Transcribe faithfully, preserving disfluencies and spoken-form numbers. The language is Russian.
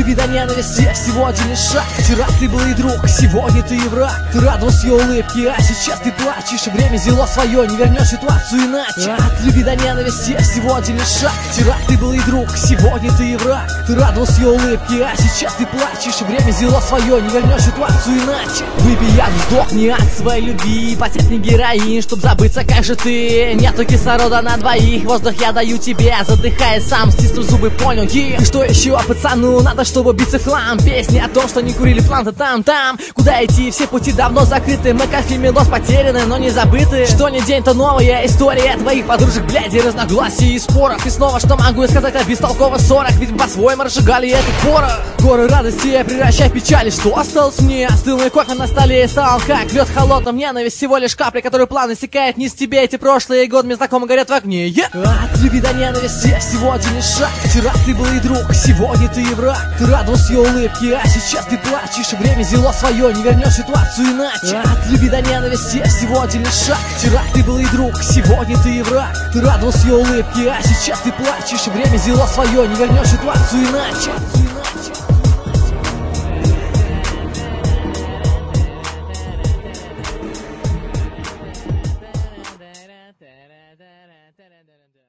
любви до ненависти всего один лишь шаг. Вчера ты был и друг, сегодня ты и враг. Ты радовался ее улыбке, а сейчас ты плачешь. Время взяло свое, не вернешь ситуацию иначе. От любви до ненависти всего один лишь шаг. Вчера ты был и друг, сегодня ты и враг. Ты радовался ее улыбке, а сейчас ты плачешь. Время взяло свое, не вернешь ситуацию иначе. Выпей яд, сдохни от своей любви. Потесни героин, чтоб забыться, как же ты. Нету кислорода на двоих, воздух я даю тебе. Задыхаясь сам, стиснув зубы, понял, yeah. И что еще, пацану, надо, чтобы биться в хлам. Песни о том, что не курили планты там-там. Куда идти, все пути давно закрыты. Мы как Мелос потеряны, но не забыты. Что не день, то новая история твоих подружек, блядь, и разногласий и споров. И снова, что могу я сказать о бестолковых ссорах? Ведь по-своему разжигали этот порох. Горы радости превращай в печали. Что осталось мне? Остылый кофе на столе и стал как лед холодным. Ненависть всего лишь капли, которую плавно стекает вниз тебе. Эти прошлые годы мне знакомы горят в огне, yeah. От любви до ненависти всего один лишь шаг. Вчера ты был и друг, сегодня ты и враг. Ты радовался ее улыбке, а сейчас ты плачешь. Время взяло свое, не вернешь ситуацию иначе. От любви до ненависти всего один лишь шаг. Вчера ты был и друг, сегодня ты и враг. Ты радовался ее улыбке, а сейчас ты плачешь. Время взяло свое, не вернешь ситуацию иначе.